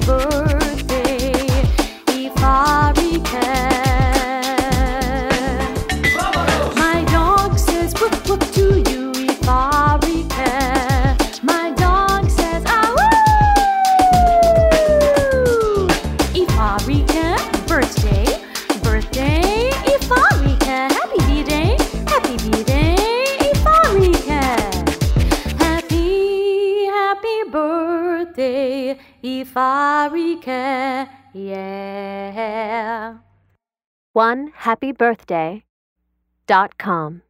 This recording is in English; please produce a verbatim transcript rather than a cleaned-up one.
birthday, Ifarike. My dog says whoop whoop to you, Ifarike. My dog says ah woo. Ifarike, birthday, birthday, Ifarike. Happy B-Day, happy B-Day, Ifarike. Happy, happy birthday, Ifarike, yeah. one happy birthday dot com